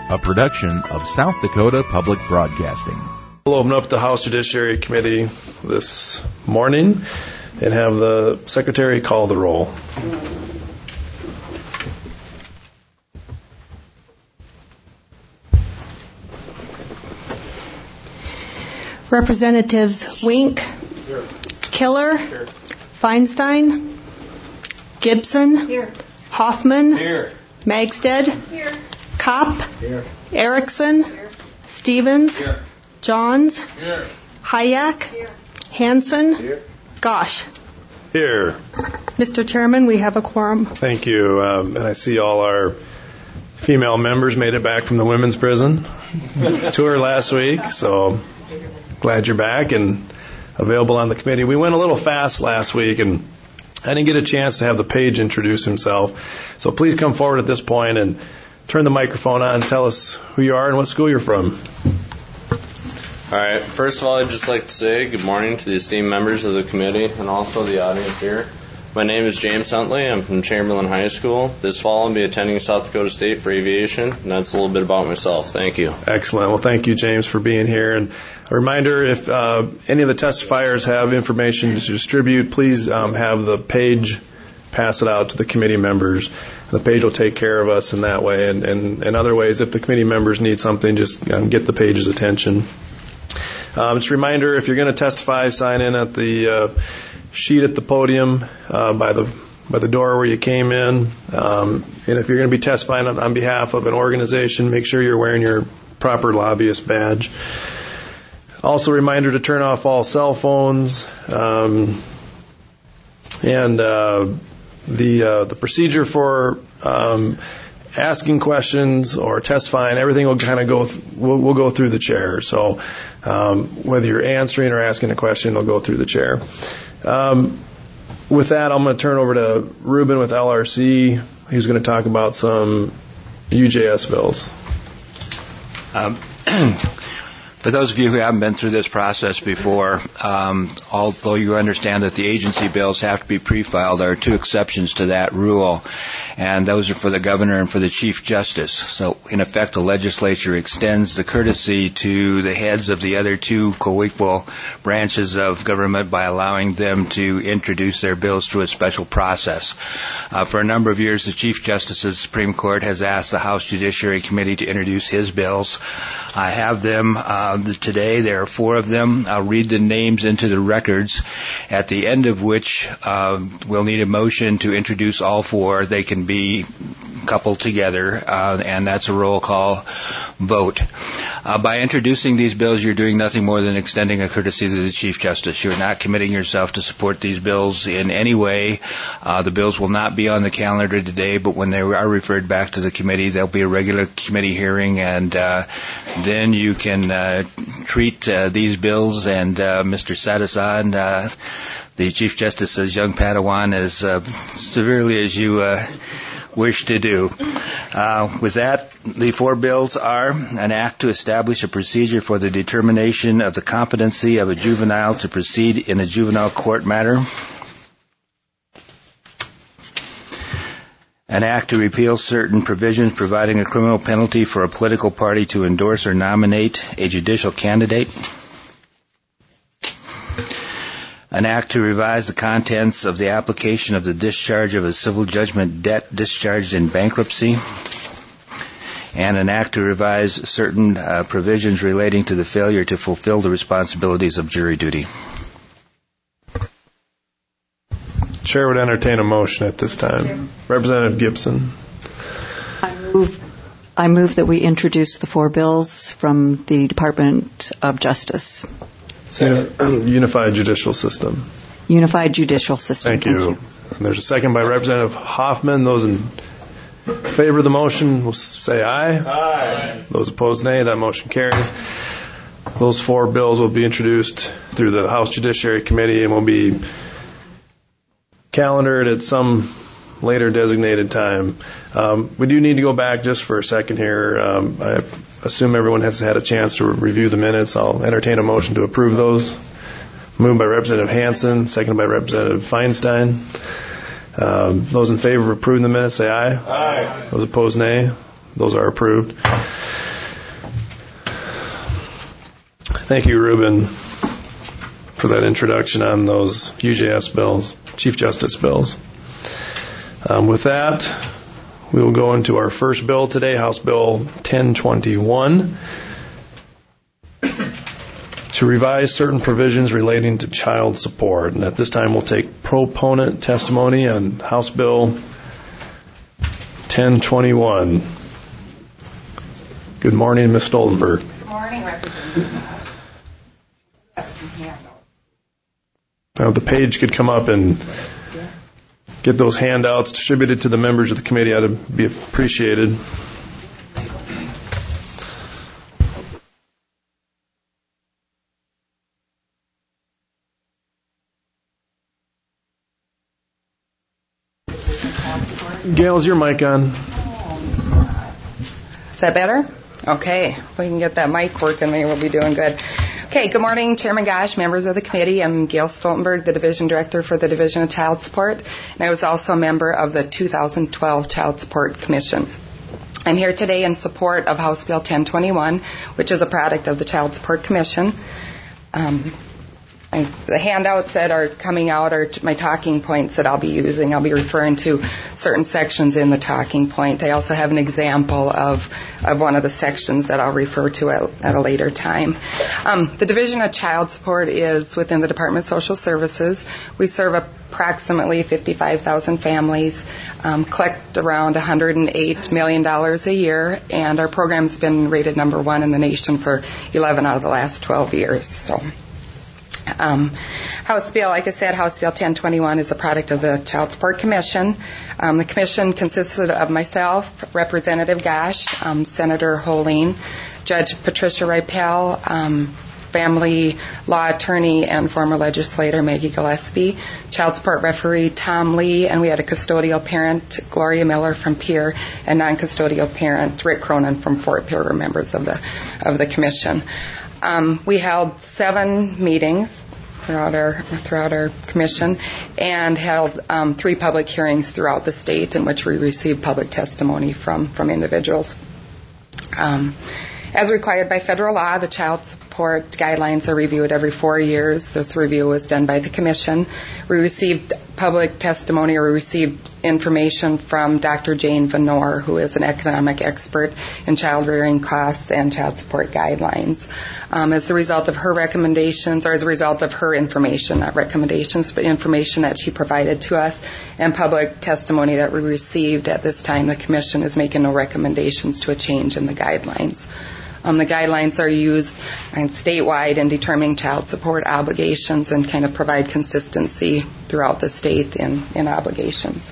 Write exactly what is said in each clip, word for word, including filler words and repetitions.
a production of South Dakota Public Broadcasting. We'll open up the House Judiciary Committee this morning and have the Secretary call the roll. Representatives Wink, Here. Killer, Here. Feinstein, Gibson, Here. Hoffman, Here. Magstead, Here. Kopp, Here. Erickson, Here. Stevens, Here. Johns, Here. Hayek, Here. Hansen, Here. Gosh. Here. Mister Chairman, we have a quorum. Thank you. Um, and I see all our female members made it back from the women's prison tour last week, so glad you're back and available on the committee. We went a little fast last week, and I didn't get a chance to have the page introduce himself. So please come forward at this point and turn the microphone on and tell us who you are and what school you're from. All right. First of all, I'd just like to say good morning to the esteemed members of the committee and also the audience here. My name is James Huntley. I'm from Chamberlain High School. This fall I'll be attending South Dakota State for aviation, and that's a little bit about myself. Thank you. Excellent. Well, thank you, James, for being here. And a reminder, if uh, any of the testifiers have information to distribute, please um, have the page pass it out to the committee members. The page will take care of us in that way. And, and, and other ways, if the committee members need something, just um, get the page's attention. Um, just a reminder, if you're going to testify, sign in at the uh, sheet at the podium uh, by the by the door where you came in. Um, and if you're going to be testifying on, on behalf of an organization, make sure you're wearing your proper lobbyist badge. Also, a reminder to turn off all cell phones. Um, and uh, the uh, the procedure for um, asking questions or testifying, everything will kind of go, th- we'll, we'll go through the chair. So um, whether you're answering or asking a question, it'll go through the chair. Um, with that, I'm going to turn over to Ruben with L R C. He's going to talk about some U J S bills. Um, For those of you who haven't been through this process before, um, although you understand that the agency bills have to be pre-filed, there are two exceptions to that rule, and those are for the governor and for the chief justice. So, in effect, the legislature extends the courtesy to the heads of the other two co-equal branches of government by allowing them to introduce their bills through a special process. Uh, for a number of years, the chief justice of the Supreme Court has asked the House Judiciary Committee to introduce his bills. I have them uh, today. There are four of them. I'll read the names into the records, at the end of which uh, we'll need a motion to introduce all four. They can be coupled together, uh, and that's a roll call vote. Uh, by introducing these bills, you're doing nothing more than extending a courtesy to the Chief Justice. You're not committing yourself to support these bills in any way. Uh, the bills will not be on the calendar today, but when they are referred back to the committee, there'll be a regular committee hearing, and uh, then you can uh, treat uh, these bills and uh, Mister Sadasan, uh, the Chief Justice's young Padawan, as uh, severely as you uh, wish to do. Uh, with that, the four bills are an act to establish a procedure for the determination of the competency of a juvenile to proceed in a juvenile court matter, an act to repeal certain provisions providing a criminal penalty for a political party to endorse or nominate a judicial candidate, an act to revise the contents of the application of the discharge of a civil judgment debt discharged in bankruptcy, and an act to revise certain uh, provisions relating to the failure to fulfill the responsibilities of jury duty. Chair would entertain a motion at this time. Chair. Representative Gibson. I move, I move that we introduce the four bills from the Department of Justice. Second. Unified Judicial System. Unified Judicial System. Thank you. Thank you. And there's a second by Representative Hoffman. Those in favor of the motion will say aye. Aye. Those opposed, nay. That motion carries. Those four bills will be introduced through the House Judiciary Committee and will be calendared at some later designated time. Um, we do need to go back just for a second here. Um, I assume everyone has had a chance to review the minutes. I'll entertain a motion to approve those. Moved by Representative Hansen, seconded by Representative Feinstein. Um, those in favor of approving the minutes say aye. Aye. Those opposed, nay. Those are approved. Thank you, Ruben, for that introduction on those U J S bills, Chief Justice bills. Um, with that, we will go into our first bill today, House Bill ten twenty-one, to revise certain provisions relating to child support. And at this time, we'll take proponent testimony on House Bill ten twenty-one. Good morning, Miz Stoltenberg. Good morning, Representative. Now, if the page could come up and get those handouts distributed to the members of the committee, that'd be appreciated. Gail, is your mic on? Is that better? Okay. If we can get that mic working, maybe we'll be doing good. Okay, good morning, Chairman Gosch, members of the committee. I'm Gail Stoltenberg, the Division Director for the Division of Child Support, and I was also a member of the two thousand twelve Child Support Commission. I'm here today in support of House Bill ten twenty-one, which is a product of the Child Support Commission. Um, I, the handouts that are coming out are my talking points that I'll be using. I'll be referring to certain sections in the talking point. I also have an example of, of one of the sections that I'll refer to at, at a later time. Um, the Division of Child Support is within the Department of Social Services. We serve approximately fifty-five thousand families, um, collect around one hundred eight million dollars a year, and our program's been rated number one in the nation for eleven out of the last twelve years. So. Um, House Bill, like I said, House Bill ten twenty-one is a product of the Child Support Commission. Um, the commission consisted of myself, Representative Gosch, um, Senator Holeen, Judge Patricia Ripel, um, family law attorney and former legislator Maggie Gillespie, child support referee Tom Lee, and we had a custodial parent, Gloria Miller from Pierre, and non-custodial parent Rick Cronin from Fort Pierre were members of the of the commission. Um, we held seven meetings throughout our throughout our commission and held um, three public hearings throughout the state in which we received public testimony from, from individuals. Um, as required by federal law, the child support guidelines are reviewed every four years. This review was done by the commission. We received public testimony or received information from Doctor Jane Venor, who is an economic expert in child rearing costs and child support guidelines. Um, as a result of her recommendations, or as a result of her information, not recommendations, but information that she provided to us and public testimony that we received at this time, the commission is making no recommendations to a change in the guidelines. Um, the guidelines are used um, statewide in determining child support obligations and kind of provide consistency throughout the state in, in obligations.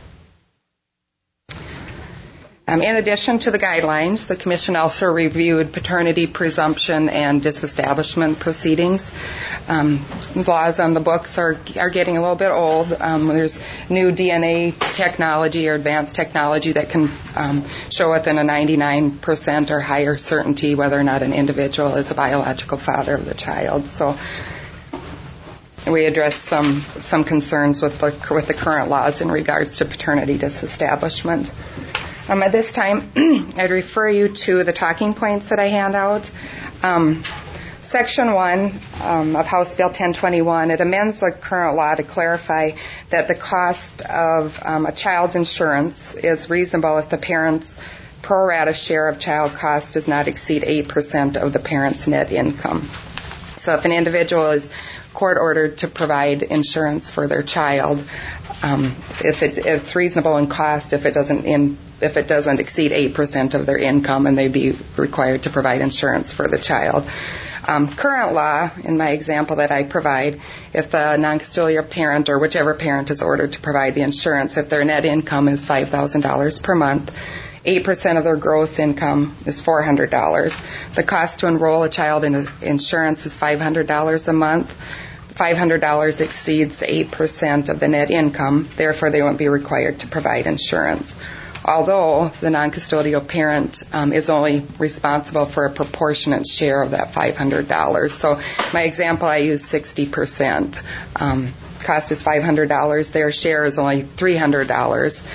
Um, in addition to the guidelines, the Commission also reviewed paternity presumption and disestablishment proceedings. Um, laws on the books are are getting a little bit old. Um, there's new D N A technology or advanced technology that can um, show within a ninety-nine percent or higher certainty whether or not an individual is a biological father of the child. So we addressed some some concerns with the, with the current laws in regards to paternity disestablishment. Um, at this time, I'd refer you to the talking points that I hand out. Um, Section one um, of House Bill ten twenty-one, it amends the current law to clarify that the cost of um, a child's insurance is reasonable if the parent's pro rata share of child cost does not exceed eight percent of the parent's net income. So if an individual is court ordered to provide insurance for their child, um, if it, it's reasonable in cost, if it doesn't in if it doesn't exceed eight percent of their income, and they'd be required to provide insurance for the child. Um, current law, in my example that I provide, if the non-custodial parent or whichever parent is ordered to provide the insurance, if their net income is five thousand dollars per month, eight percent of their gross income is four hundred dollars. The cost to enroll a child in insurance is five hundred dollars a month. five hundred dollars exceeds eight percent of the net income, therefore they won't be required to provide insurance. Although the non-custodial parent um, is only responsible for a proportionate share of that five hundred dollars. So my example, I use sixty percent. Um, cost is five hundred dollars. Their share is only three hundred dollars.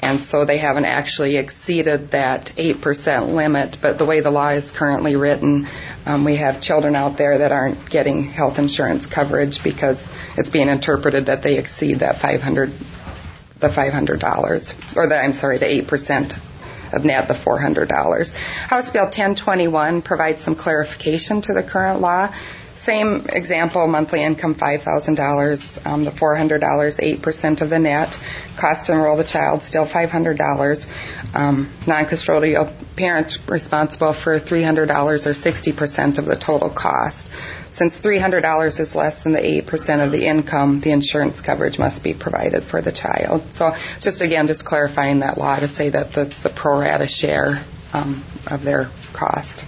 and so they haven't actually exceeded that eight percent limit. But the way the law is currently written, um, we have children out there that aren't getting health insurance coverage because it's being interpreted that they exceed that five hundred, the five hundred dollars, or the, I'm sorry, the eight percent of net, the four hundred dollars. House Bill ten twenty-one provides some clarification to the current law. Same example, monthly income five thousand dollars, um, the four hundred dollars, eight percent of the net. Cost to enroll the child, still five hundred dollars. Um, non-custodial parent responsible for three hundred dollars or sixty percent of the total cost. Since three hundred dollars is less than the eight percent of the income, the insurance coverage must be provided for the child. So just again, just clarifying that law to say that that's the pro rata share um, of their cost.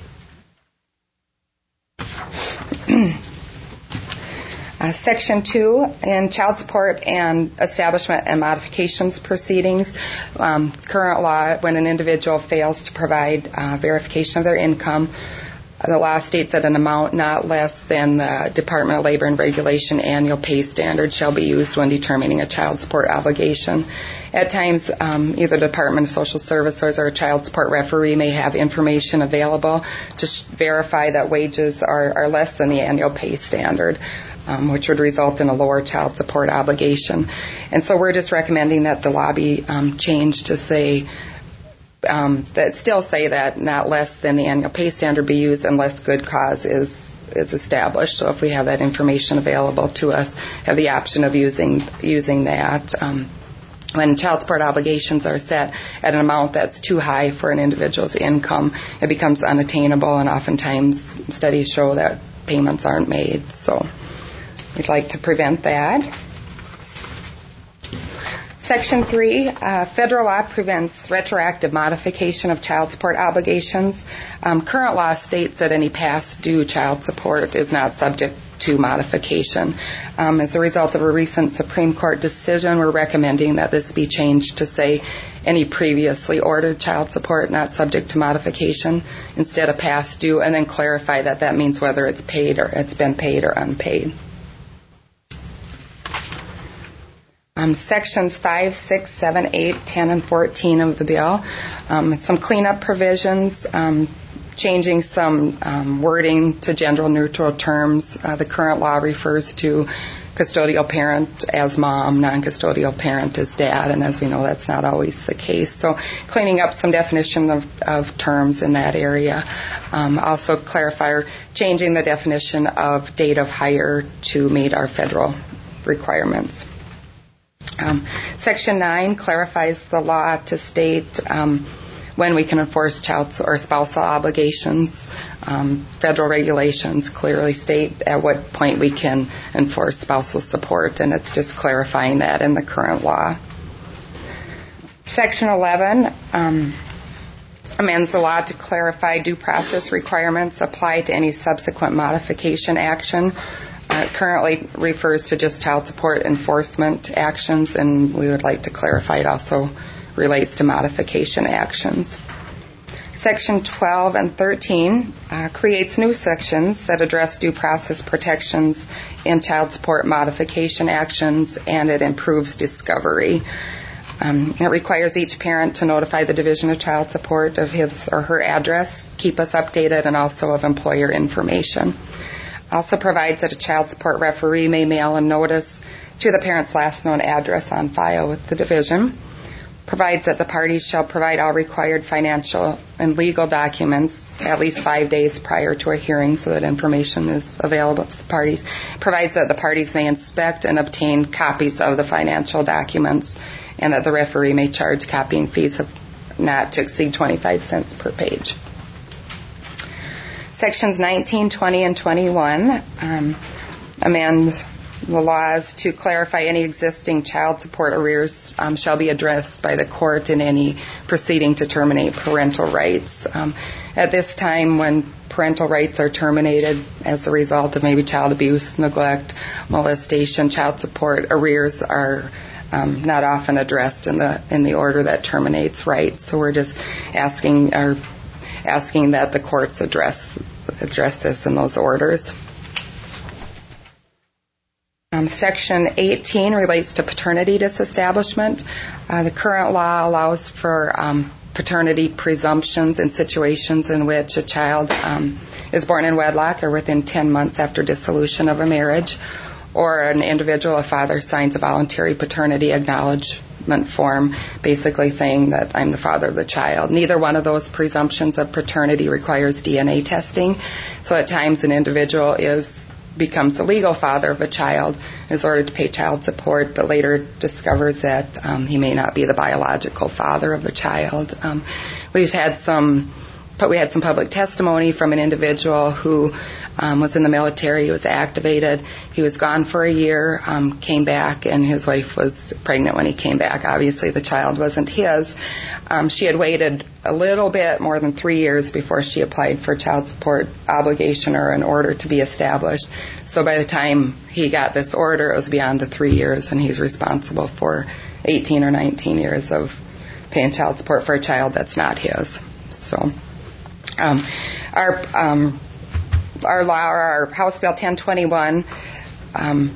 Uh, Section two, in child support and establishment and modifications proceedings, um, current law, when an individual fails to provide uh, verification of their income, the law states that an amount not less than the Department of Labor and Regulation annual pay standard shall be used when determining a child support obligation. At times, um, either the Department of Social Services or a child support referee may have information available to sh- verify that wages are, are less than the annual pay standard, um, which would result in a lower child support obligation. And so we're just recommending that the law be um, changed to say Um, that still say that not less than the annual pay standard be used unless good cause is is established. So if we have that information available to us, have the option of using using that. Um, when child support obligations are set at an amount that's too high for an individual's income, it becomes unattainable, and oftentimes studies show that payments aren't made. So we'd like to prevent that. Section three, uh, federal law prevents retroactive modification of child support obligations. Um, current law states that any past due child support is not subject to modification. Um, as a result of a recent Supreme Court decision, we're recommending that this be changed to say any previously ordered child support not subject to modification instead of past due, and then clarify that that means whether it's paid or it's been paid or unpaid. Um, sections five, six, seven, eight, ten, and fourteen of the bill. Um, some cleanup provisions, um, changing some um, wording to gender-neutral terms. Uh, the current law refers to custodial parent as mom, non-custodial parent as dad, and as we know, that's not always the case. So cleaning up some definition of, of terms in that area. Um, also clarify or changing the definition of date of hire to meet our federal requirements. Um, Section nine clarifies the law to state um, when we can enforce child or spousal obligations. Um, federal regulations clearly state at what point we can enforce spousal support, and it's just clarifying that in the current law. Section eleven um, amends the law to clarify due process requirements apply to any subsequent modification action. Uh, currently refers to just child support enforcement actions, and we would like to clarify it also relates to modification actions. Section twelve and thirteen uh, creates new sections that address due process protections in child support modification actions, and it improves discovery. Um, it requires each parent to notify the Division of Child Support of his or her address, keep us updated, and also of employer information. Also provides that a child support referee may mail a notice to the parent's last known address on file with the division. Provides that the parties shall provide all required financial and legal documents at least five days prior to a hearing so that information is available to the parties. Provides that the parties may inspect and obtain copies of the financial documents, and that the referee may charge copying fees of not to exceed twenty-five cents per page. Sections nineteen, twenty, and twenty-one um, amend the laws to clarify any existing child support arrears um, shall be addressed by the court in any proceeding to terminate parental rights. Um, at this time, when parental rights are terminated as a result of maybe child abuse, neglect, molestation, child support arrears are um, not often addressed in the in the order that terminates rights. So we're just asking or asking that the courts address address this in those orders. Um, Section eighteen relates to paternity disestablishment. Uh, the current law allows for um, paternity presumptions in situations in which a child um, is born in wedlock or within ten months after dissolution of a marriage, or an individual, a father, signs a voluntary paternity acknowledgement form basically saying that I'm the father of the child. Neither one of those presumptions of paternity requires D N A testing, so at times an individual is becomes the legal father of a child, is ordered to pay child support, but later discovers that um, he may not be the biological father of the child. Um, we've had some, but we had some public testimony from an individual who um, was in the military. He was activated. He was gone for a year, um, came back, and his wife was pregnant when he came back. Obviously, the child wasn't his. Um, she had waited a little bit more than three years before she applied for child support obligation or an order to be established. So by the time he got this order, it was beyond the three years, and he's responsible for eighteen or nineteen years of paying child support for a child that's not his. So um, our um, our law, our House Bill ten twenty-one um,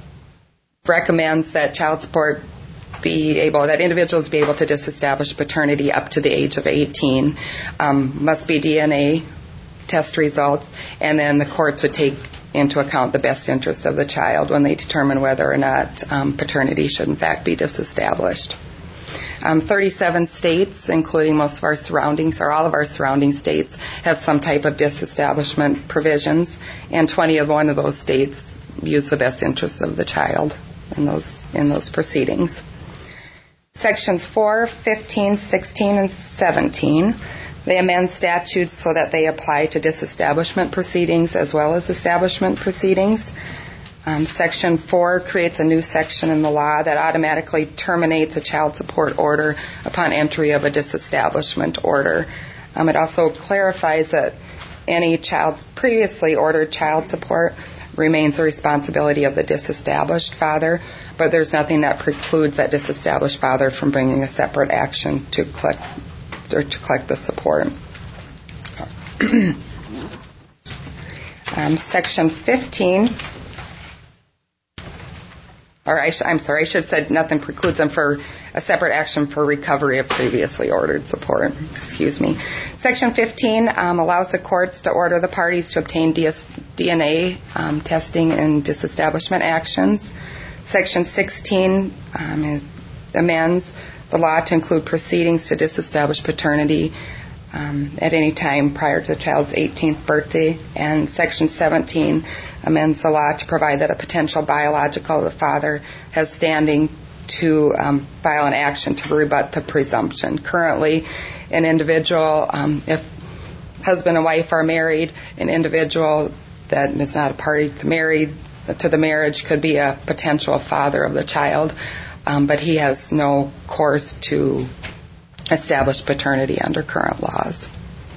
recommends that child support be able, that individuals be able to disestablish paternity up to the age of eighteen. Um, must be D N A test results, and then the courts would take into account the best interest of the child when they determine whether or not um, paternity should in fact be disestablished. Um, thirty-seven states, including most of our surroundings, or all of our surrounding states, have some type of disestablishment provisions, and twenty of one of those states use the best interests of the child in those in those proceedings. Sections four, fifteen, sixteen, and seventeen, they amend statutes so that they apply to disestablishment proceedings as well as establishment proceedings. Um, Section four creates a new section in the law that automatically terminates a child support order upon entry of a disestablishment order. Um, it also clarifies that any child previously ordered child support remains the responsibility of the disestablished father, but there's nothing that precludes that disestablished father from bringing a separate action to collect or to collect the support. um, Section fifteen. Or I sh- I'm sorry, I should have said nothing precludes them for a separate action for recovery of previously ordered support. Excuse me. Section fifteen um, allows the courts to order the parties to obtain D N A um, testing in disestablishment actions. Section sixteen um, amends the law to include proceedings to disestablish paternity um, at any time prior to the child's eighteenth birthday. And Section seventeen amends the law to provide that a potential biological father has standing to um, file an action to rebut the presumption. Currently, an individual, um, if husband and wife are married, an individual that is not a party to married to the marriage could be a potential father of the child, um, but he has no course to establish paternity under current laws.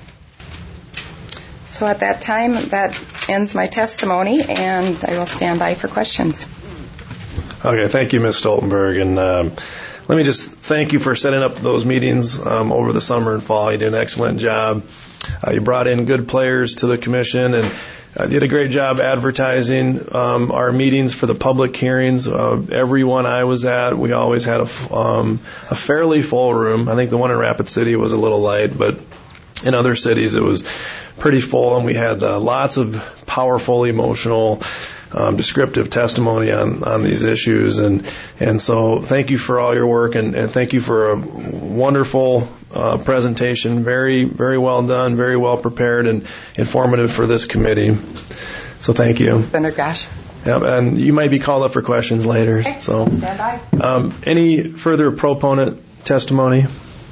So at that time, that ends my testimony, and I will stand by for questions. Okay, thank you, Miz Stoltenberg. And um, let me just thank you for setting up those meetings um, over the summer and fall. You did an excellent job. Uh, you brought in good players to the commission, and uh, did a great job advertising um, our meetings for the public hearings. Uh, every one I was at, we always had a, um, a fairly full room. I think the one in Rapid City was a little light, but in other cities it was pretty full, and we had uh, lots of powerful, emotional, um, descriptive testimony on, on these issues. And, and so thank you for all your work, and, and thank you for a wonderful uh, presentation. Very, very well done, very well prepared, and informative for this committee. So thank you. Senator Gosh. Yep, and you might be called up for questions later. Okay. So, stand by. Um, any further proponent testimony?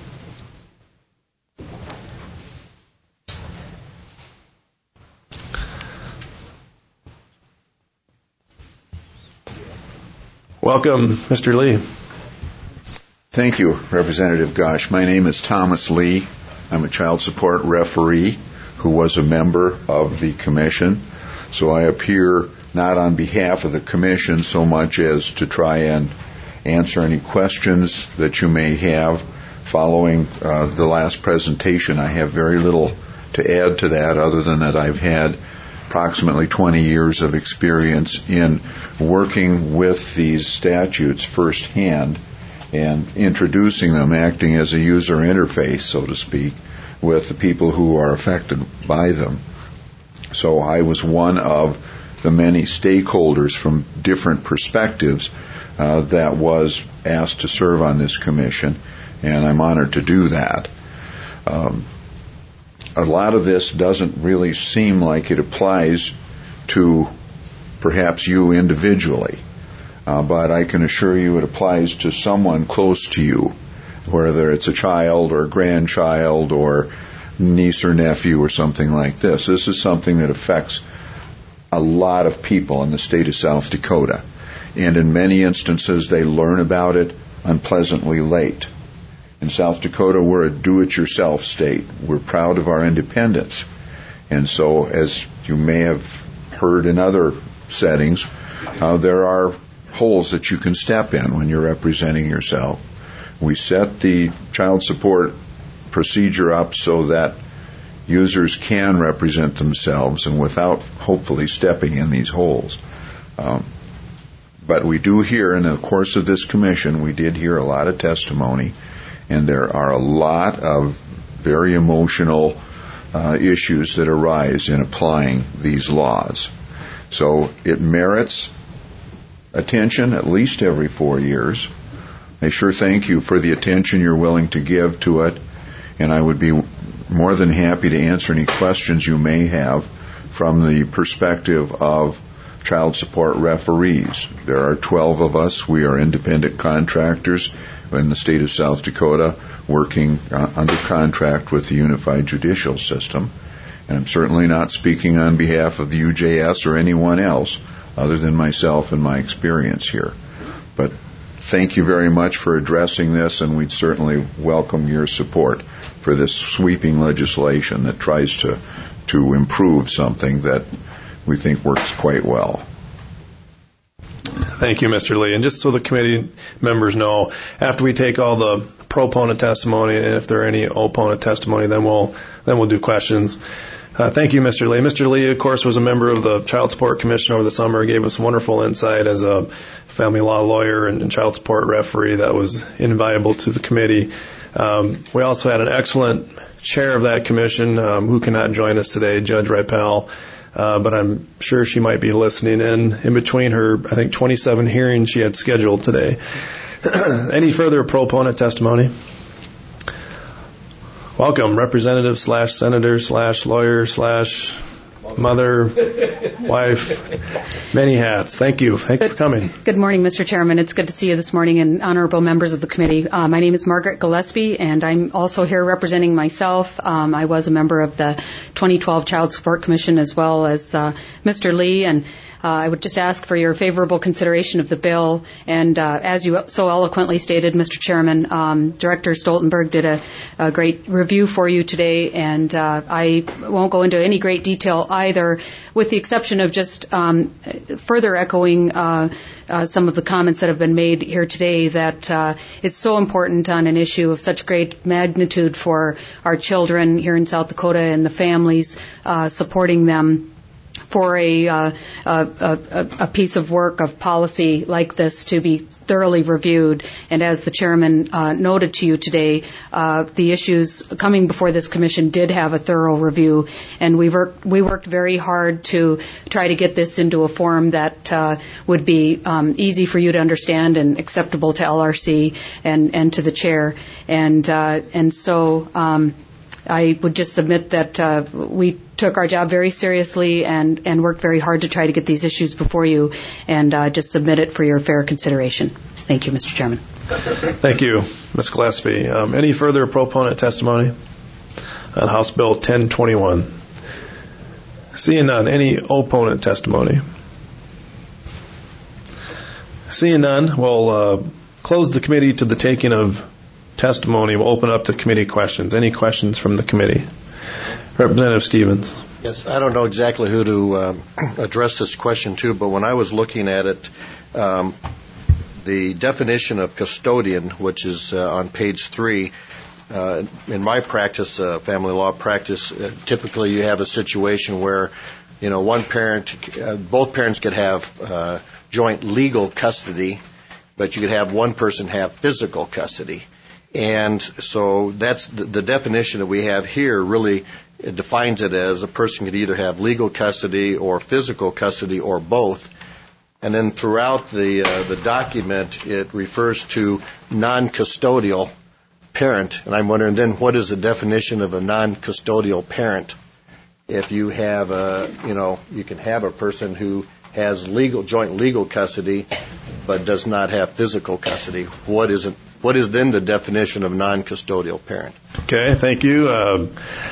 Welcome, Mister Lee. Thank you, Representative Gosh. My name is Thomas Lee. I'm a child support referee who was a member of the commission. So I appear not on behalf of the commission so much as to try and answer any questions that you may have following uh, the last presentation. I have very little to add to that other than that I've had approximately twenty years of experience in working with these statutes firsthand and introducing them, acting as a user interface, so to speak, with the people who are affected by them. So I was one of the many stakeholders from different perspectives uh, that was asked to serve on this commission, and I'm honored to do that. Um, a lot of this doesn't really seem like it applies to perhaps you individually, uh, but I can assure you it applies to someone close to you, whether it's a child or a grandchild or niece or nephew or something like this. This is something that affects a lot of people in the state of South Dakota, and in many instances they learn about it unpleasantly late. In South Dakota, we're a do-it-yourself state. We're proud of our independence. And so, as you may have heard in other settings, uh, there are holes that you can step in when you're representing yourself. We set the child support procedure up so that users can represent themselves and without hopefully stepping in these holes. Um, but we do hear, in the course of this commission, we did hear a lot of testimony, and there are a lot of very emotional uh, issues that arise in applying these laws. So it merits attention at least every four years. I sure thank you for the attention you're willing to give to it, and I would be more than happy to answer any questions you may have from the perspective of child support referees. There are twelve of us. We are independent contractors in the state of South Dakota working uh, under contract with the Unified Judicial System. And I'm certainly not speaking on behalf of the U J S or anyone else other than myself and my experience here. But thank you very much for addressing this, and we'd certainly welcome your support for this sweeping legislation that tries to, to improve something that we think works quite well. Thank you, Mister Lee. And just so the committee members know, after we take all the proponent testimony, and if there are any opponent testimony, then we'll then we'll do questions. Uh, thank you, Mister Lee. Mister Lee, of course, was a member of the Child Support Commission over the summer, gave us wonderful insight as a family law lawyer and, and child support referee that was invaluable to the committee. Um, we also had an excellent chair of that commission um, who cannot join us today, Judge Ripel. Uh, but I'm sure she might be listening in in between her, I think, twenty-seven hearings she had scheduled today. Any further proponent testimony? Welcome, representative slash senator slash lawyer slash mother, wife, many hats. Thank you. Thanks good, for coming. Good morning, Mister Chairman. It's good to see you this morning and honorable members of the committee. Uh, my name is Margaret Gillespie, and I'm also here representing myself. Um, I was a member of the twenty twelve Child Support Commission as well as uh, Mister Lee, and Uh, I would just ask for your favorable consideration of the bill. And uh, as you so eloquently stated, Mister Chairman, um, Director Stoltenberg did a, a great review for you today, and uh, I won't go into any great detail either, with the exception of just um, further echoing uh, uh, some of the comments that have been made here today, that uh, it's so important on an issue of such great magnitude for our children here in South Dakota and the families, uh, supporting them, for a, uh, a, a, a piece of work of policy like this to be thoroughly reviewed. And as the chairman uh, noted to you today, uh, the issues coming before this commission did have a thorough review, and we worked, we worked very hard to try to get this into a form that uh, would be um, easy for you to understand and acceptable to L R C and, and to the chair. And, uh, and so um, I would just submit that uh, we took our job very seriously and, and worked very hard to try to get these issues before you, and uh, just submit it for your fair consideration. Thank you, Mister Chairman. Thank you, Miz Gillespie. Um, any further proponent testimony on House Bill ten twenty-one? Seeing none, any opponent testimony? Seeing none, we'll uh, close the committee to the taking of testimony. We'll open up to committee questions. Any questions from the committee? Representative Stevens. Yes, I don't know exactly who to um, address this question to, but when I was looking at it, um, the definition of custodian, which is uh, on page three, uh, in my practice, uh, family law practice, uh, typically you have a situation where you know, one parent, uh, both parents could have uh, joint legal custody, but you could have one person have physical custody. And so that's the, the definition that we have here really defines it as a person could either have legal custody or physical custody or both. And then throughout the uh, the document, it refers to non-custodial parent. And I'm wondering then, what is the definition of a non-custodial parent? If you have a, you know, you can have a person who has legal joint legal custody, but does not have physical custody. What is it? What is then the definition of non-custodial parent? Okay, thank you. Uh,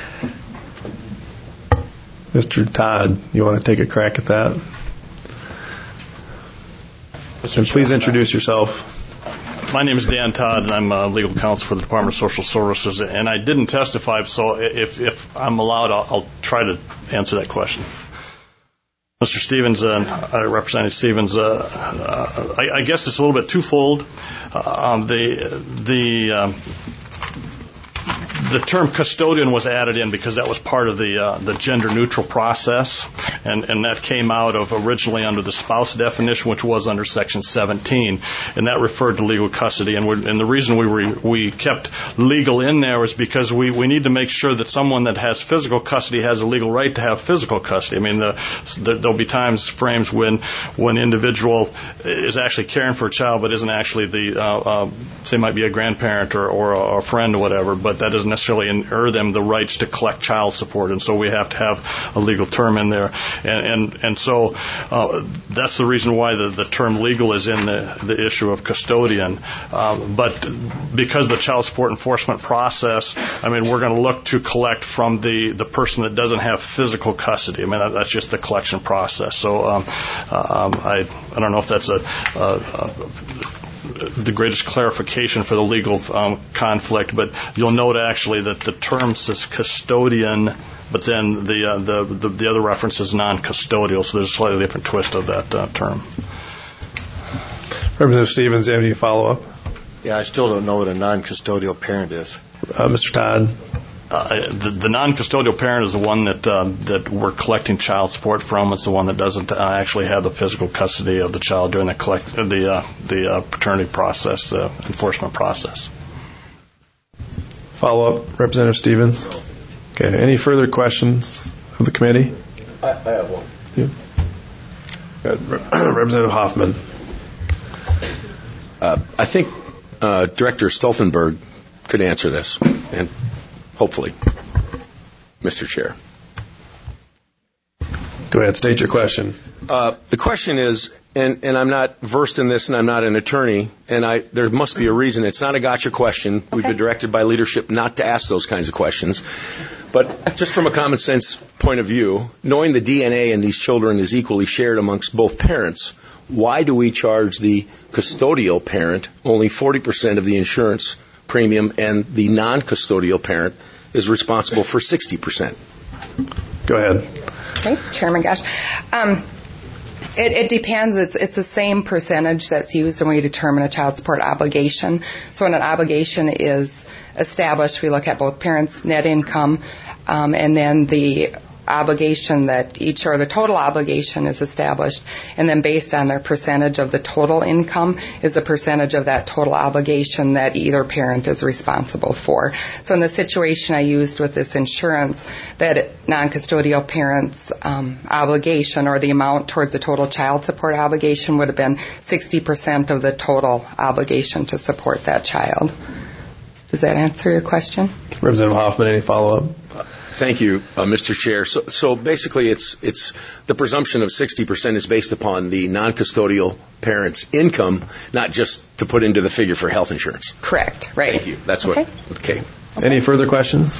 Mister Todd, you want to take a crack at that? And please introduce yourself. My name is Dan Todd, and I'm uh, legal counsel for the Department of Social Services. And I didn't testify, so if, if I'm allowed, I'll, I'll try to answer that question. Mister Stevens, uh, Representative Stevens, uh, uh, I, I guess it's a little bit twofold. Uh, um, the the um, the term custodian was added in because that was part of the uh, the gender neutral process, and, and that came out of originally under the spouse definition, which was under Section seventeen, and that referred to legal custody. And, we're, and the reason we were, we kept legal in there is because we, we need to make sure that someone that has physical custody has a legal right to have physical custody. I mean, the, the, there'll be times, frames when when individual is actually caring for a child, but isn't actually the uh, uh, say might be a grandparent or, or a friend or whatever, but that doesn't necessarily inure them the rights to collect child support, and so we have to have a legal term in there, and and, and so uh, that's the reason why the, the term legal is in the, the issue of custodian. Uh, but because the child support enforcement process, I mean, we're going to look to collect from the, the person that doesn't have physical custody. I mean, that, that's just the collection process. So um, um, I I don't know if that's a, a, a the greatest clarification for the legal um, conflict, but you'll note actually that the term says custodian, but then the uh, the, the the other reference is non-custodial, so there's a slightly different twist of that uh, term. Representative Stevens, do you have any follow-up? Yeah, I still don't know what a non-custodial parent is. Uh, Mister Todd? Uh, the, the non-custodial parent is the one that uh, that we're collecting child support from. It's the one that doesn't uh, actually have the physical custody of the child during the collect the uh, the uh, paternity process, the enforcement process. Follow-up, Representative Stevens. Okay. Any further questions of the committee? I, I have one. Yeah. Representative Hoffman. Uh, I think uh, Director Stoltenberg could answer this, and hopefully, Mister Chair. Go ahead, state your question. Uh, the question is, and, and I'm not versed in this, and I'm not an attorney, and I there must be a reason. It's not a gotcha question. Okay. We've been directed by leadership not to ask those kinds of questions. But just from a common sense point of view, knowing the D N A in these children is equally shared amongst both parents, why do we charge the custodial parent only forty percent of the insurance premium, and the non-custodial parent is responsible for sixty percent? Go ahead. Okay, Chairman Gosh. Um, it, it depends. It's, it's the same percentage that's used when we determine a child support obligation. So when an obligation is established, we look at both parents' net income, um, and then the obligation that each, or the total obligation is established, and then based on their percentage of the total income is a percentage of that total obligation that either parent is responsible for. So in the situation I used with this insurance, that non-custodial parent's um, obligation, or the amount towards the total child support obligation, would have been sixty percent of the total obligation to support that child. Does that answer your question? Representative Hoffman, any follow-up? Thank you, uh, Mister Chair. So, so basically, it's it's the presumption of sixty percent is based upon the non-custodial parent's income, not just to put into the figure for health insurance. Correct. Right. Thank you. That's okay. what. Okay. Any further questions?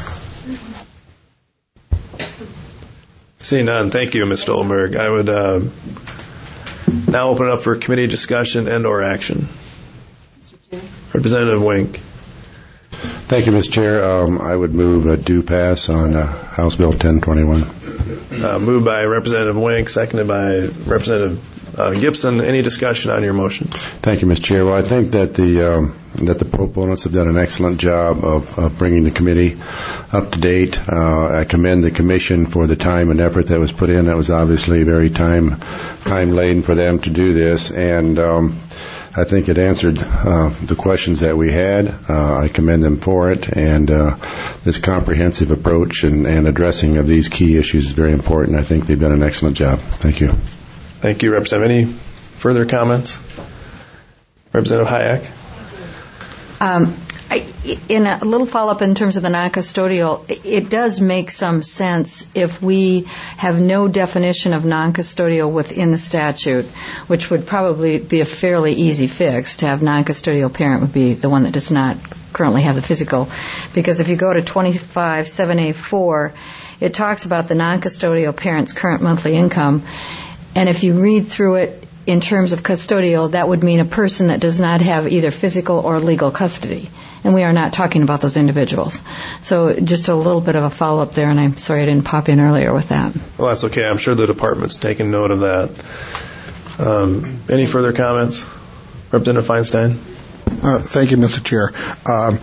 Seeing none, thank you, Miz Stoltenberg. I would uh, now open it up for committee discussion and/or action. Representative Wink. Thank you, Mister Chair. Um, I would move a due pass on uh, House Bill ten twenty-one. Uh, moved by Representative Wink, seconded by Representative Uh, Gibson, any discussion on your motion? Thank you, Mister Chair. Well, I think that the um, that the proponents have done an excellent job of, of bringing the committee up to date. Uh, I commend the commission for the time and effort that was put in. That was obviously very time time laden for them to do this, and um, I think it answered uh, the questions that we had. Uh, I commend them for it, and uh, this comprehensive approach and, and addressing of these key issues is very important. I think they've done an excellent job. Thank you. Thank you, Representative. Any further comments? Representative Hayek? Um, I, in a little follow-up in terms of the non-custodial, it does make some sense if we have no definition of non-custodial within the statute, which would probably be a fairly easy fix. To have non-custodial parent would be the one that does not currently have the physical. Because if you go to twenty-five seven A four, it talks about the non-custodial parent's current monthly income. And if you read through it in terms of custodial, that would mean a person that does not have either physical or legal custody. And we are not talking about those individuals. So just a little bit of a follow-up there, and I'm sorry I didn't pop in earlier with that. Well, that's okay. I'm sure the department's taken note of that. Um, any further comments? Representative Feinstein? Uh, thank you, Mister Chair. Um,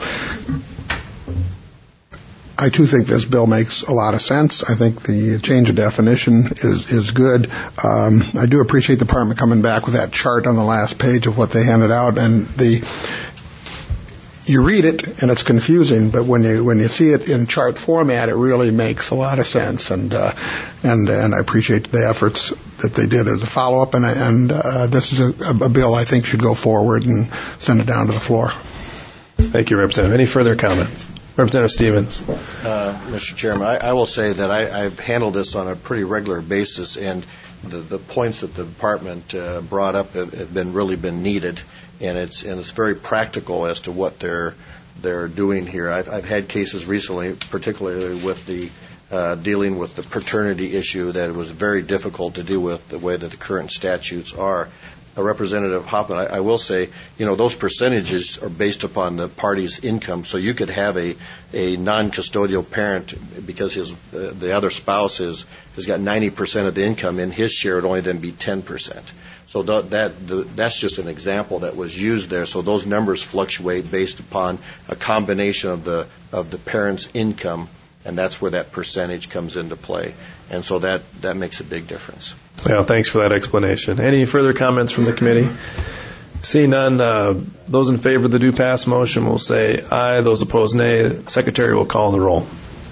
I, too, think this bill makes a lot of sense. I think the change of definition is, is good. Um, I do appreciate the department coming back with that chart on the last page of what they handed out. And the you read it, and it's confusing, but when you when you see it in chart format, it really makes a lot of sense. And uh, and and I appreciate the efforts that they did as a follow-up. And, and uh, this is a, a bill I think should go forward and send it down to the floor. Thank you, Representative. Any further comments? Representative Stevens. Uh, Mister Chairman, I, I will say that I, I've handled this on a pretty regular basis, and the, the points that the department uh, brought up have, have been really been needed, and it's and it's very practical as to what they're they're doing here. I've, I've had cases recently, particularly with the uh, dealing with the paternity issue, that it was very difficult to deal with the way that the current statutes are. Uh, Representative Hoffman, I, I will say, you know, those percentages are based upon the party's income. So you could have a, a non-custodial parent because his uh, the other spouse is, has got ninety percent of the income, and his share would only then be ten percent. So th- that the, that's just an example that was used there. So those numbers fluctuate based upon a combination of the of the parent's income, and that's where that percentage comes into play. And so that, that makes a big difference. Well, thanks for that explanation. Any further comments from the committee? Seeing none, uh, those in favor of the do pass motion will say aye. Those opposed, nay. The Secretary will call the roll.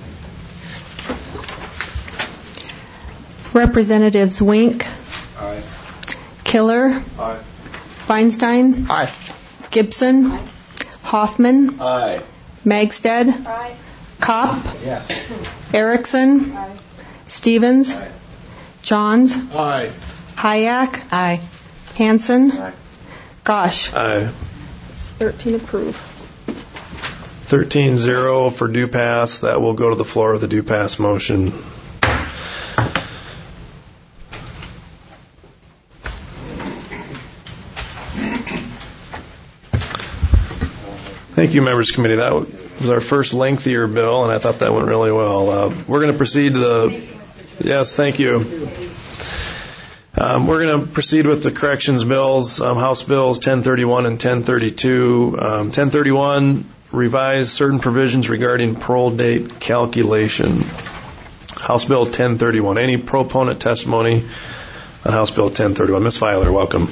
Representatives Wink. Aye. Killer. Aye. Feinstein. Aye. Gibson. Aye. Hoffman. Aye. Magstead. Aye. Kopp. Yes. Erickson. Aye. Stevens. Aye. Johns. Aye. Hayek. Aye. Hanson. Aye. Gosh. Aye. thirteen approve. thirteen zero for do pass. That will go to the floor of the do pass motion. Thank you, members committee. That was our first lengthier bill, and I thought that went really well. Uh, we're going to proceed to the... Yes, thank you. Um, we're going to proceed with the corrections bills, um, House Bills ten thirty-one and ten thirty-two. Um, ten thirty-one, revise certain provisions regarding parole date calculation. House Bill ten thirty-one. Any proponent testimony on House Bill ten thirty-one? Miz Filer, welcome.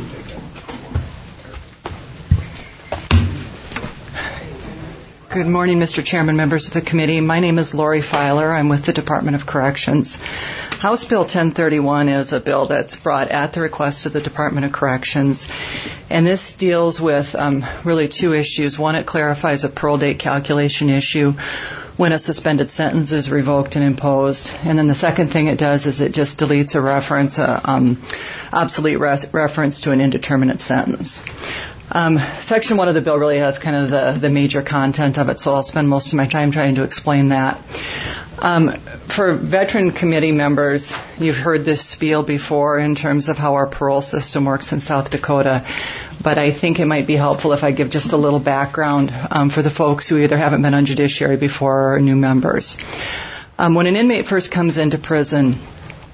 Good morning, Mister Chairman, members of the committee. My name is Lori Filer. I'm with the Department of Corrections. House Bill ten thirty-one is a bill that's brought at the request of the Department of Corrections, and this deals with um, really two issues. One, it clarifies a parole date calculation issue when a suspended sentence is revoked and imposed. And then the second thing it does is it just deletes a reference, a um, obsolete res- reference to an indeterminate sentence. Um, Section one of the bill really has kind of the, the major content of it, so I'll spend most of my time trying to explain that. Um, for veteran committee members, you've heard this spiel before in terms of how our parole system works in South Dakota, but I think it might be helpful if I give just a little background um, for the folks who either haven't been on judiciary before or are new members. Um, when an inmate first comes into prison,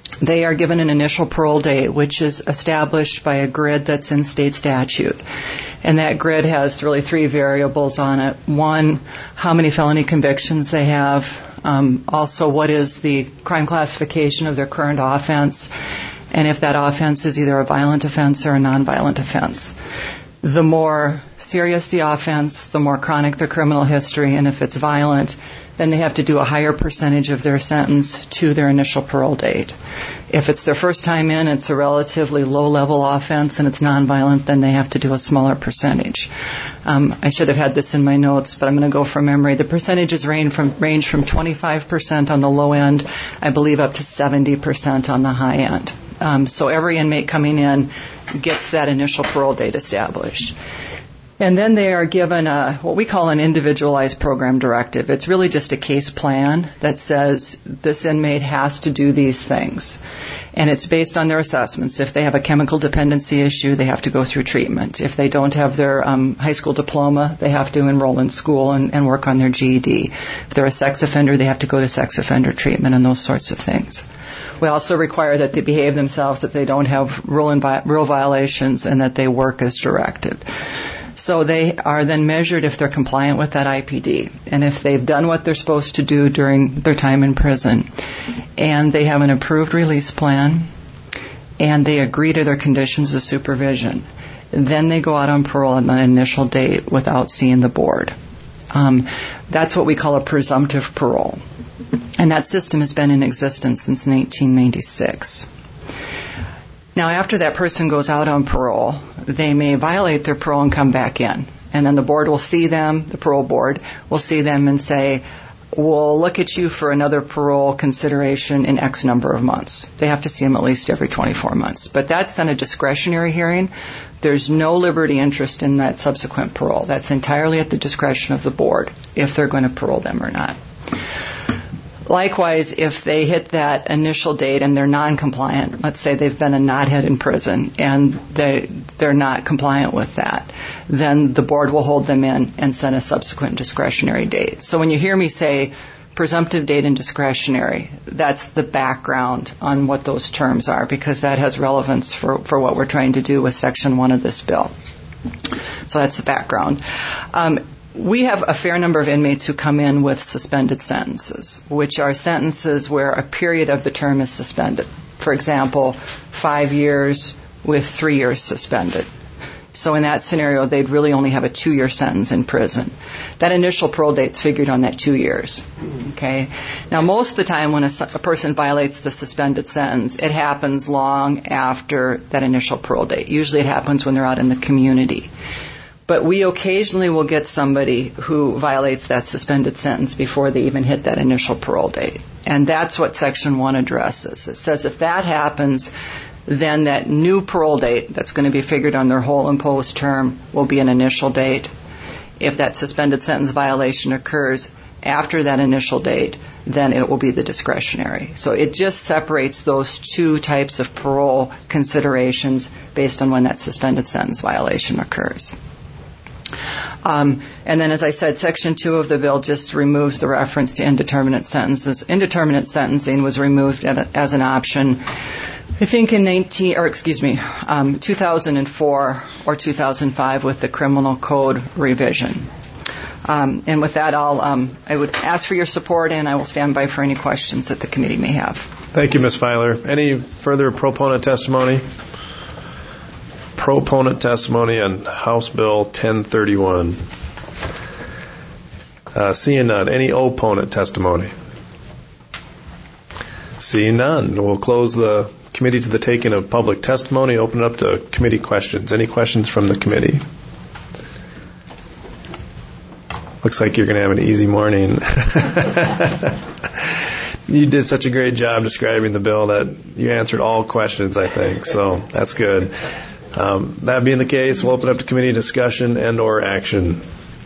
they are given an initial parole date, which is established by a grid that's in state statute. And that grid has really three variables on it. One, how many felony convictions they have. Um, also, what is the crime classification of their current offense, and if that offense is either a violent offense or a nonviolent offense. The more serious the offense, the more chronic their criminal history, and if it's violent, then they have to do a higher percentage of their sentence to their initial parole date. If it's their first time in, it's a relatively low-level offense and it's nonviolent, then they have to do a smaller percentage. Um, I should have had this in my notes, but I'm going to go from memory. The percentages range from, range from twenty-five percent on the low end, I believe, up to seventy percent on the high end. Um, so every inmate coming in gets that initial parole date established. And then they are given a, what we call an individualized program directive. It's really just a case plan that says this inmate has to do these things. And it's based on their assessments. If they have a chemical dependency issue, they have to go through treatment. If they don't have their um, high school diploma, they have to enroll in school and, and work on their G E D. If they're a sex offender, they have to go to sex offender treatment and those sorts of things. We also require that they behave themselves, that they don't have rule, and vi- rule violations, and that they work as directed. So they are then measured if they're compliant with that I P D, and if they've done what they're supposed to do during their time in prison, and they have an approved release plan, and they agree to their conditions of supervision, then they go out on parole on an initial date without seeing the board. Um, that's what we call a presumptive parole, and that system has been in existence since nineteen ninety-six. Now, after that person goes out on parole, they may violate their parole and come back in. And then the board will see them, the parole board will see them and say, we'll look at you for another parole consideration in X number of months. They have to see them at least every twenty-four months. But that's then a discretionary hearing. There's no liberty interest in that subsequent parole. That's entirely at the discretion of the board if they're going to parole them or not. Likewise, if they hit that initial date and they're non-compliant, let's say they've been a knothead in prison and they, they're not compliant with that, then the board will hold them in and set a subsequent discretionary date. So when you hear me say presumptive date and discretionary, that's the background on what those terms are, because that has relevance for, for what we're trying to do with Section one of this bill. So that's the background. Um, We have a fair number of inmates who come in with suspended sentences, which are sentences where a period of the term is suspended. For example, five years with three years suspended. So in that scenario, they'd really only have a two-year sentence in prison. That initial parole date's figured on that two years. Okay. Now, most of the time when a, a person violates the suspended sentence, it happens long after that initial parole date. Usually it happens when they're out in the community. But we occasionally will get somebody who violates that suspended sentence before they even hit that initial parole date. And that's what Section one addresses. It says if that happens, then that new parole date that's going to be figured on their whole imposed term will be an initial date. If that suspended sentence violation occurs after that initial date, then it will be the discretionary. So it just separates those two types of parole considerations based on when that suspended sentence violation occurs. Um, and then, as I said, Section two of the bill just removes the reference to indeterminate sentences. Indeterminate sentencing was removed as an option, I think, in nineteen, or excuse me, um, two thousand four or two thousand five with the Criminal Code revision. Um, and with that, I'll um, I would ask for your support, and I will stand by for any questions that the committee may have. Thank you, Miz Filer. Any further proponent testimony? Proponent testimony on House Bill ten thirty-one. Uh, seeing none. Any opponent testimony? Seeing none. We'll close the committee to the taking of public testimony. Open it up to committee questions. Any questions from the committee? Looks like you're going to have an easy morning. You did such a great job describing the bill that you answered all questions, I think. So that's good. Um, that being the case, we'll open up to committee discussion and or action.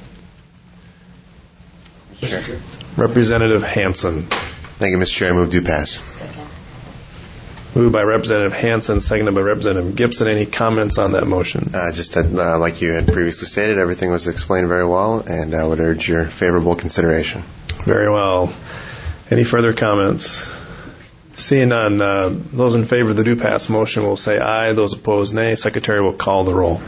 Sure. Representative Hansen. Thank you, Mister Chair. I move to pass. Moved by Representative Hansen, seconded by Representative Gibson. Any comments on that motion? Uh, just that, uh, like you had previously stated, everything was explained very well, and I would urge your favorable consideration. Very well. Any further comments? Seeing none, uh, those in favor of the do pass motion will say aye. Those opposed, nay. Secretary will call the roll.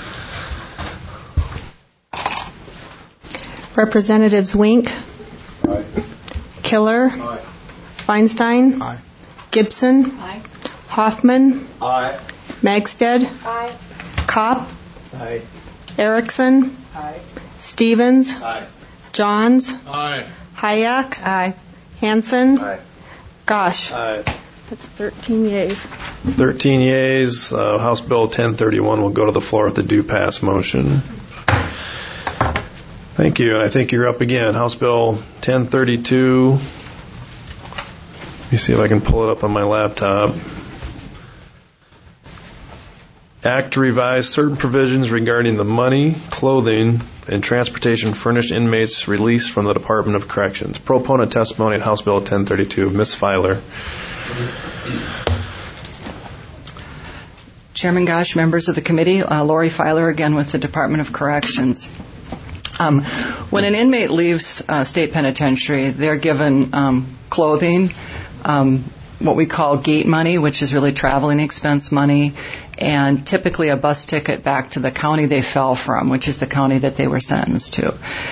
Representatives Wink. Aye. Killer. Aye. Feinstein. Aye. Gibson. Aye. Hoffman. Aye. Magstead. Aye. Kopp. Aye. Erickson. Aye. Stevens. Aye. Johns. Aye. Hayek. Aye. Hanson. Aye. Gosh. Aye. That's thirteen yeas. thirteen yeas. Uh, House Bill ten thirty-one will go to the floor with the do pass motion. Thank you. And I think you're up again. House Bill ten thirty-two. Let me see if I can pull it up on my laptop. Act to revise certain provisions regarding the money, clothing, and transportation furnished inmates released from the Department of Corrections. Proponent testimony on House Bill ten thirty-two. Miz Filer. Chairman Gosh, members of the committee, uh, Lori Filer again with the Department of Corrections. Um, when an inmate leaves uh, state penitentiary, they're given um, clothing, um, what we call gate money, which is really traveling expense money, and typically a bus ticket back to the county they fell from, which is the county that they were sentenced to.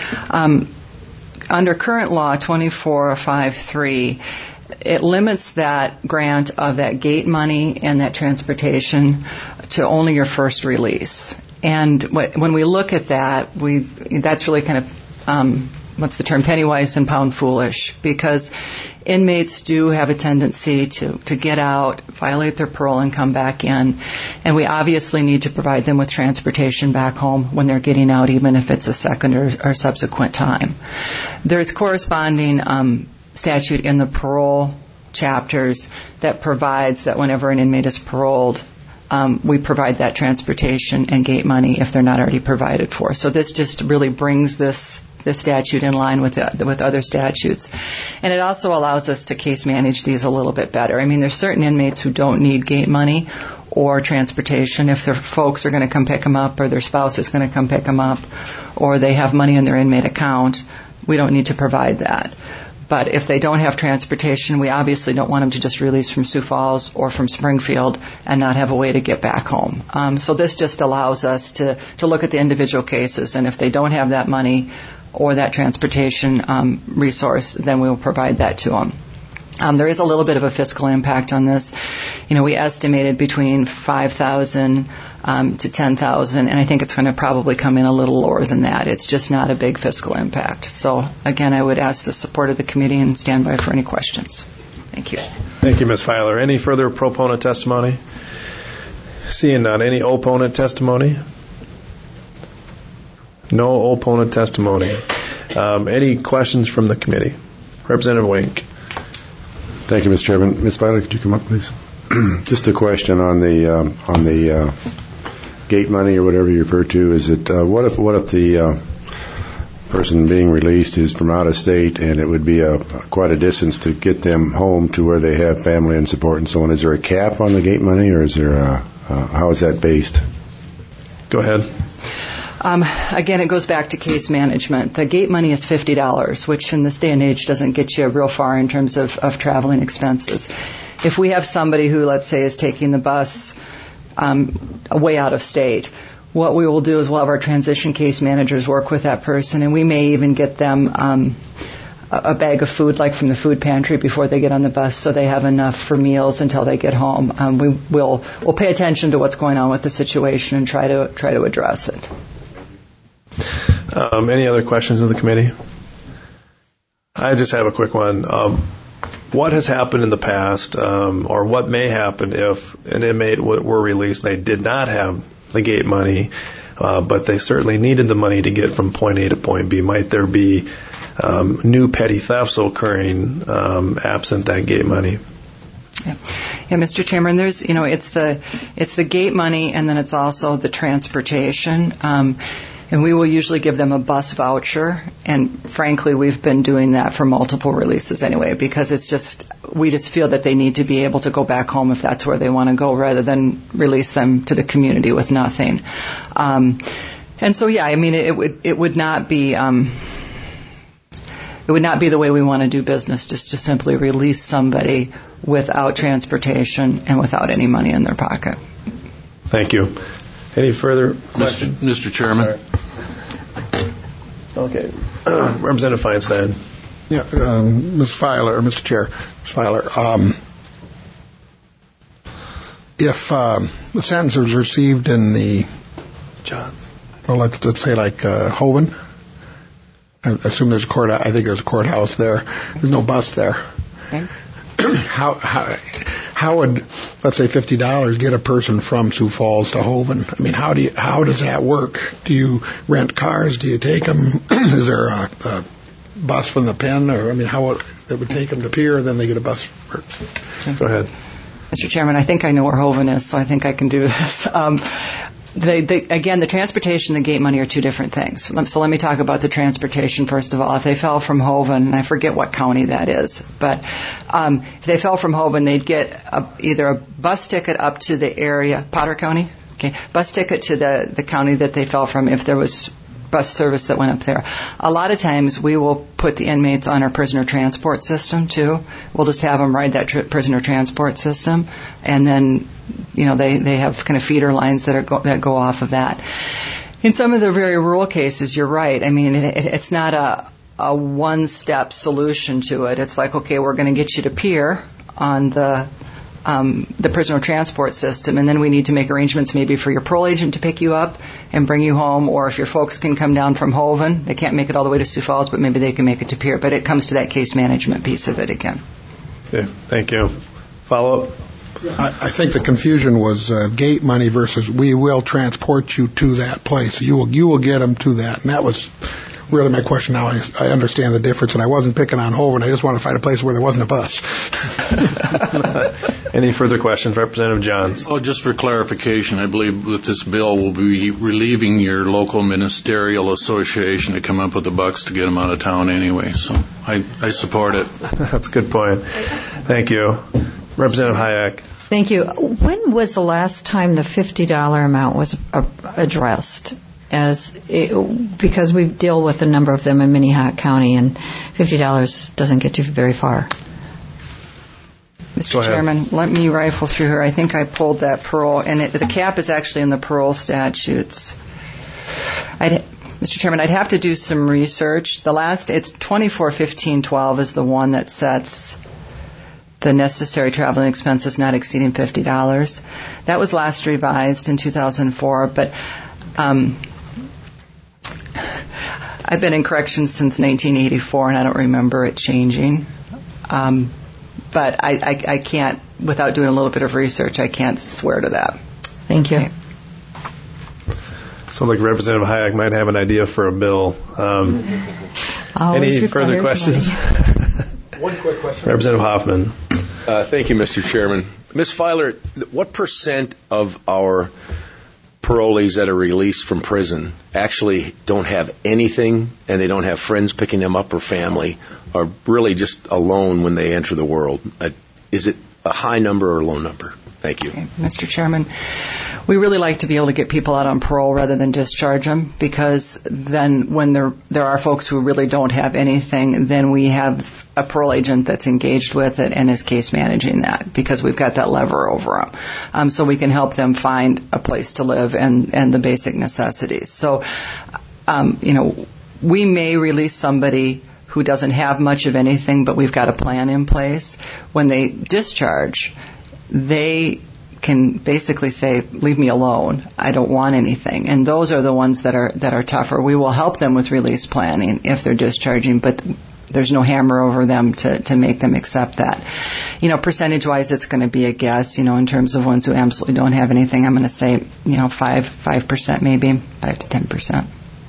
Um, under current law twenty-four fifty-three, it limits that grant of that gate money and that transportation to only your first release. And when we look at that, we that's really kind of, um, what's the term, penny wise and pound foolish, because inmates do have a tendency to, to get out, violate their parole, and come back in. And we obviously need to provide them with transportation back home when they're getting out, even if it's a second or, or subsequent time. There's corresponding um, statute in the parole chapters that provides that whenever an inmate is paroled, Um, we provide that transportation and gate money if they're not already provided for. So this just really brings this this statute in line with the, with other statutes. And it also allows us to case manage these a little bit better. I mean, there's certain inmates who don't need gate money or transportation. If their folks are going to come pick them up or their spouse is going to come pick them up or they have money in their inmate account, we don't need to provide that. But if they don't have transportation, we obviously don't want them to just release from Sioux Falls or from Springfield and not have a way to get back home. Um, so this just allows us to, to look at the individual cases, and if they don't have that money or that transportation um, resource, then we will provide that to them. Um, there is a little bit of a fiscal impact on this. You know, we estimated between five thousand um, to ten thousand, and I think it's going to probably come in a little lower than that. It's just not a big fiscal impact. So, again, I would ask the support of the committee and stand by for any questions. Thank you. Thank you, Miz Filer. Any further proponent testimony? Seeing none. Any opponent testimony? No opponent testimony. Um, any questions from the committee? Representative Wink. Thank you, Mister Chairman. Miz Filer, could you come up, please? Just a question on the um, on the uh, gate money or whatever you refer to. Is it uh, what if what if the uh, person being released is from out of state and it would be a quite a distance to get them home to where they have family and support and so on? Is there a cap on the gate money, or is there a, uh, how is that based? Go ahead. Um, again, it goes back to case management. The gate money is fifty dollars, which in this day and age doesn't get you real far in terms of, of traveling expenses. If we have somebody who, let's say, is taking the bus um, way out of state, what we will do is we'll have our transition case managers work with that person, and we may even get them um, a bag of food, like from the food pantry, before they get on the bus, so they have enough for meals until they get home. Um, we will we'll pay attention to what's going on with the situation and try to try to address it. Um, any other questions of the committee? I just have a quick one. Um, what has happened in the past, um, or what may happen if an inmate w- were released and they did not have the gate money, uh, but they certainly needed the money to get from point A to point B? Might there be um, new petty thefts occurring um, absent that gate money? Yeah. yeah, Mister Chairman, there's, you know, it's the it's the gate money, and then it's also the transportation. Um, And we will usually give them a bus voucher. And frankly, we've been doing that for multiple releases anyway, because it's just, we just feel that they need to be able to go back home if that's where they want to go, rather than release them to the community with nothing. Um, and so, yeah, I mean, it, it would it would not be, um, it would not be the way we want to do business, just to simply release somebody without transportation and without any money in their pocket. Thank you. Any further questions? Mister Chairman. Right. Okay. Uh, Representative Feinstein. Yeah, um, Miz Filer, Mister Chair, Miz Filer, um, if um, the sentence is received in the, Johns. well, let's, let's say like uh, Hoven, I assume there's a court, I think there's a courthouse there. There's no bus there. Okay. how, how, how would, let's say fifty dollars get a person from Sioux Falls to Hoven? I mean, how do you, how does that work? Do you rent cars? Do you take them? Is there a, a bus from the pen, or I mean, how it, it would take them to Pier, and then they get a bus? For... Go ahead, Mister Chairman. I think I know where Hoven is, so I think I can do this. Um, they, they, again, the transportation and the gate money are two different things. So let me talk about the transportation first of all. If they fell from Hoven, and I forget what county that is, but um, if they fell from Hoven, they'd get a, either a bus ticket up to the area, Potter County, okay, bus ticket to the the county that they fell from if there was bus service that went up there. A lot of times we will put the inmates on our prisoner transport system too. We'll just have them ride that tri- prisoner transport system, and then you know they, they have kind of feeder lines that are go- that go off of that. In some of the very rural cases, you're right. I mean, it, it, it's not a a one-step solution to it. It's like, okay, we're going to get you to Pier on the Um, the prisoner transport system, and then we need to make arrangements maybe for your parole agent to pick you up and bring you home, or if your folks can come down from Hoven, they can't make it all the way to Sioux Falls, but maybe they can make it to Pier. But it comes to that case management piece of it again. Okay, thank you. Follow up? I, I think the confusion was uh, gate money versus we will transport you to that place. You will you will get them to that, and that was really my question. Now I, I understand the difference, and I wasn't picking on Hoven. I just want to find a place where there wasn't a bus. Any further questions, Representative Johns? Oh, just for clarification, I believe with this bill we'll be relieving your local ministerial association to come up with the bucks to get them out of town anyway. So I, I support it. That's a good point. Thank you. Representative Hayek. Thank you. When was the last time the fifty dollars amount was uh, addressed? As it, because we deal with a number of them in Minnehaha County, and fifty dollars doesn't get you very far. Mister Chairman, let me rifle through here. I think I pulled that parole, and it, the cap is actually in the parole statutes. I'd, Mister Chairman, I'd have to do some research. The last, it's twenty-four fifteen twelve is the one that sets the necessary traveling expenses not exceeding fifty dollars. That was last revised in two thousand four, but um, I've been in corrections since nineteen eighty-four, and I don't remember it changing. Um, but I, I, I can't, without doing a little bit of research, I can't swear to that. Thank you. Okay. Sounds like Representative Hayek might have an idea for a bill. Um, any further questions? One quick question. Representative Hoffman. Uh, thank you, Mister Chairman. Miz Filer, what percent of our parolees that are released from prison actually don't have anything, and they don't have friends picking them up or family, are really just alone when they enter the world? Uh, is it a high number or a low number? Thank you. Okay, Mister Chairman, we really like to be able to get people out on parole rather than discharge them, because then when there there are folks who really don't have anything, then we have a parole agent that's engaged with it and is case managing that, because we've got that lever over them. Um, so we can help them find a place to live and, and the basic necessities. So, um, you know, we may release somebody who doesn't have much of anything, but we've got a plan in place. When they discharge, they can basically say, leave me alone, I don't want anything. And those are the ones that are that are tougher. We will help them with release planning if they're discharging, but there's no hammer over them to, to make them accept that. You know, percentage-wise, it's going to be a guess, you know, in terms of ones who absolutely don't have anything. I'm going to say, you know, five, five percent maybe, five to ten percent.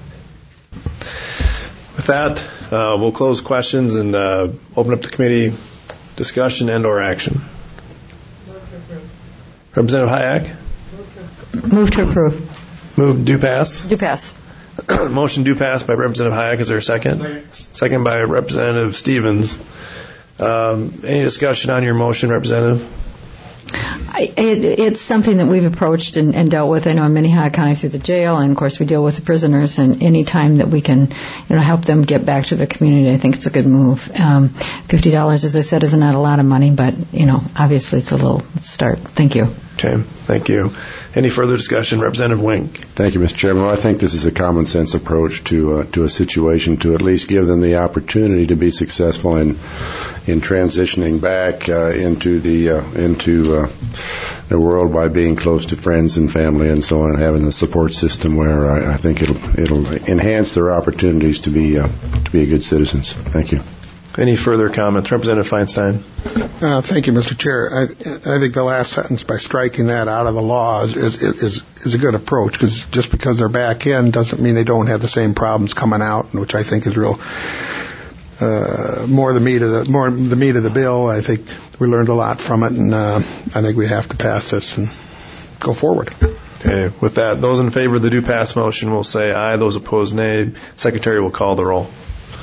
With that, uh, we'll close questions and uh, open up the committee discussion and or action. Representative Hayek? Move to approve. Move do pass? Do pass. Motion do pass by Representative Hayek. Is there a second? Second, second by Representative Stevens. Um, any discussion on your motion, Representative? I, it, it's something that we've approached and, and dealt with. I know in Minnehaha County through the jail, and of course we deal with the prisoners. And any time that we can, you know, help them get back to the community, I think it's a good move. Um, Fifty dollars, as I said, is not a lot of money, but you know, obviously it's a little start. Thank you. Okay, thank you. Any further discussion, Representative Wink? Thank you, Mister Chairman. Well, I think this is a common sense approach to uh, to a situation to at least give them the opportunity to be successful in in transitioning back uh, into the uh, into uh, the world by being close to friends and family and so on, and having the support system where I, I think it'll it'll enhance their opportunities to be uh, to be good citizens. Thank you. Any further comments, Representative Feinstein? Uh, thank you, Mister Chair. I, I think the last sentence, by striking that out of the law, is is is, is a good approach, because just because they're back in doesn't mean they don't have the same problems coming out, which I think is real. Uh, more the meat of the more the meat of the bill. I think we learned a lot from it, and uh, I think we have to pass this and go forward. Okay. With that, those in favor of the do pass motion will say aye. Those opposed, nay. Secretary will call the roll.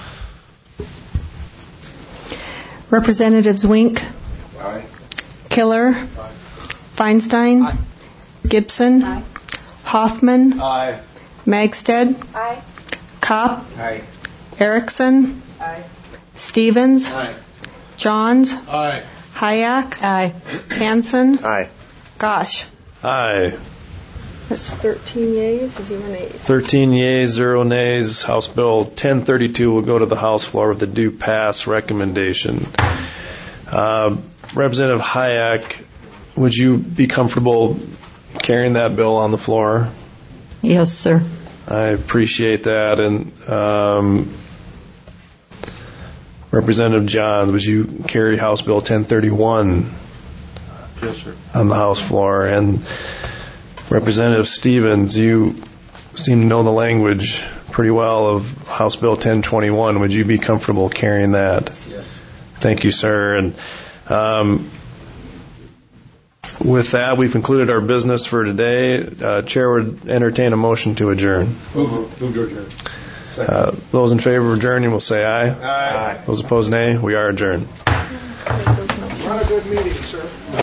Representatives Wink, Aye. Killer, Aye. Feinstein, Aye. Gibson, Aye. Hoffman, Aye. Magstead, Aye. Kopp, Aye. Erickson, Aye. Stevens, Aye. Johns, Aye. Hayek, Aye. Hanson, Aye. Gosh. Aye. That's thirteen yeas, zero nays. thirteen yeas, zero nays. House Bill ten thirty-two will go to the House floor with a due pass recommendation. Uh, Representative Hayek, would you be comfortable carrying that bill on the floor? Yes, sir. I appreciate that. And um, Representative Johns, would you carry House Bill ten thirty-one? Yes, sir. On the House floor? And Representative Stevens, you seem to know the language pretty well of House Bill ten twenty-one. Would you be comfortable carrying that? Yes. Thank you, sir. And um, with that, we've concluded our business for today. Uh, Chair would entertain a motion to adjourn. Move to adjourn. Uh, those in favor of adjourning will say aye. Aye. Those opposed, nay. We are adjourned. Not a good meeting, sir.